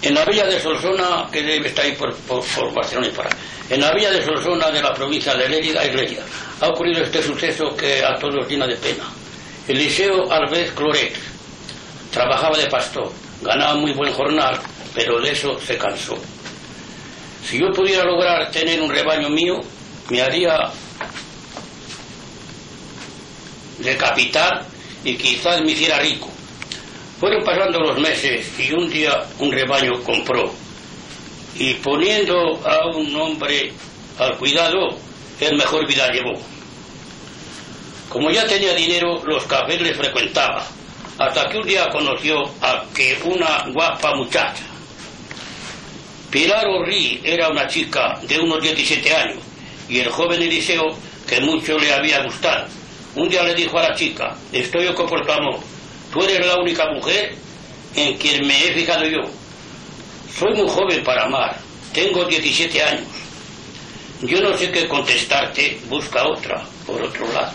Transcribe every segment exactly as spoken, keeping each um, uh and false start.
En la villa de Solsona, que debe estar ahí por, por, por Barcelona y por ahí, en la villa de Solsona de la provincia de Lérida, es Lérida, ha ocurrido este suceso que a todos llena de pena. Eliseo Alves Cloret trabajaba de pastor, ganaba muy buen jornal, pero de eso se cansó. Si yo pudiera lograr tener un rebaño mío, me haría de capital y quizás me hiciera rico. Fueron pasando los meses y un día un rebaño compró, y poniendo a un hombre al cuidado, el mejor vida llevó. Como ya tenía dinero, los cafés le frecuentaba, hasta que un día conoció a que una guapa muchacha. Pilar Orri era una chica de unos diecisiete años, y el joven Eliseo, que mucho le había gustado, un día le dijo a la chica: estoy loco por tu amor, tú eres la única mujer en quien me he fijado yo. Soy muy joven para amar, tengo diecisiete años. Yo no sé qué contestarte, busca otra, por otro lado.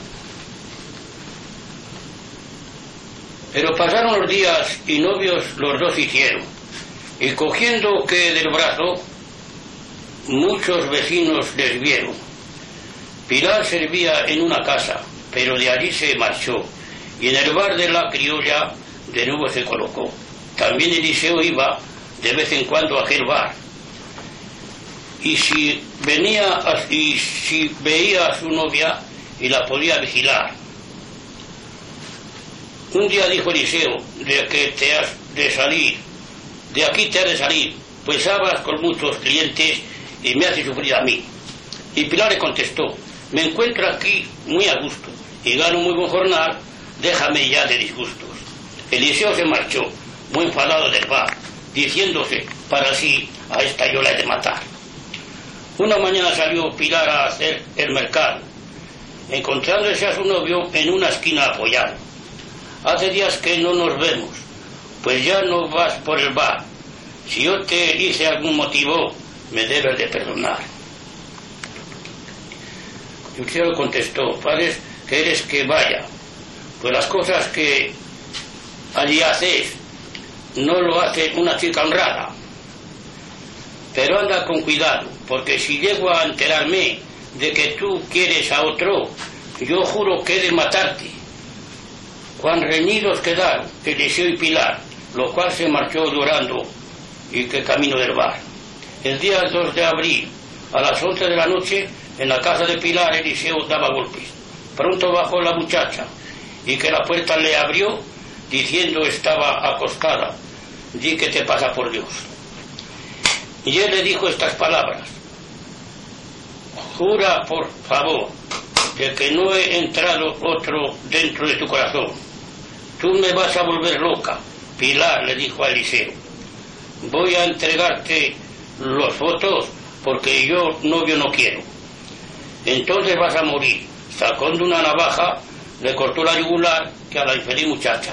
Pero pasaron los días y novios los dos hicieron, y cogiendo que del brazo, muchos vecinos les vieron. Pilar servía en una casa, pero de allí se marchó, y en el bar de la Criolla de nuevo se colocó. También Eliseo iba de vez en cuando a aquel bar, y si venía a, y si veía a su novia y la podía vigilar. Un día dijo Eliseo: de que te has de salir, de aquí te has de salir, pues hablas con muchos clientes y me hace sufrir a mí. Y Pilar le contestó: me encuentro aquí muy a gusto y gano muy buen jornal, déjame ya de disgustos. Eliseo se marchó, muy enfadado del bar, diciéndose para sí: a esta yo la he de matar. Una mañana salió Pilar a hacer el mercado, encontrándose a su novio en una esquina apoyado. Hace días que no nos vemos, pues ya no vas por el bar. Si yo te hice algún motivo, me debes de perdonar. Y el cielo contestó: padres, que eres que vaya, pues las cosas que allí haces no lo hace una chica honrada. Pero anda con cuidado, porque si llego a enterarme de que tú quieres a otro, yo juro que he de matarte. Cuán reñidos quedaron Eliseo y Pilar, lo cual se marchó llorando y que camino del bar. El día dos de abril, a las once de la noche, en la casa de Pilar, Eliseo daba golpes. Pronto bajó la muchacha, y que la puerta le abrió, diciendo estaba acostada: di que te pasa por Dios. Y él le dijo estas palabras: jura por favor de que no he entrado otro dentro de tu corazón. Tú me vas a volver loca. Pilar le dijo a Eliseo: voy a entregarte los votos porque yo novio no quiero. Entonces vas a morir. Sacó de una navaja, le cortó la yugular que a la infeliz muchacha.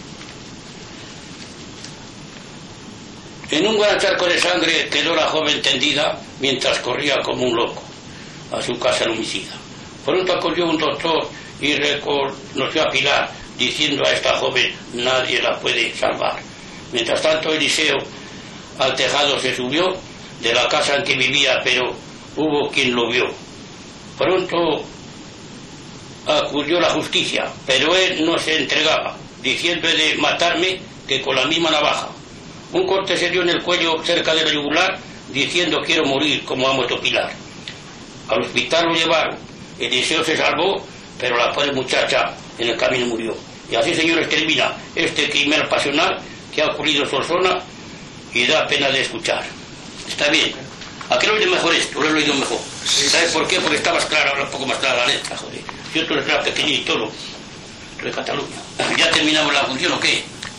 En un gran charco de sangre quedó la joven tendida mientras corría como un loco a su casa el homicida. Pronto acudió un doctor y reconoció a Pilar, diciendo a esta joven: nadie la puede salvar. Mientras tanto, Eliseo al tejado se subió de la casa en que vivía, pero hubo quien lo vio. Pronto acudió la justicia, pero él no se entregaba, diciendo de matarme que con la misma navaja. Un corte se dio en el cuello cerca de la yugular, diciendo: quiero morir como ha muerto Pilar. Al hospital lo llevaron. Eliseo se salvó, pero la pobre muchacha en el camino murió. Y así, señores, termina este crimen pasional que ha ocurrido en Solsona y da pena de escuchar. Está bien. ¿A qué lo oído mejor esto? Lo he oído mejor. ¿Sabes por qué? Porque está más clara, un poco más clara la letra, joder. Yo tú eres pequeñito, de Cataluña. ¿Ya terminamos la función o qué?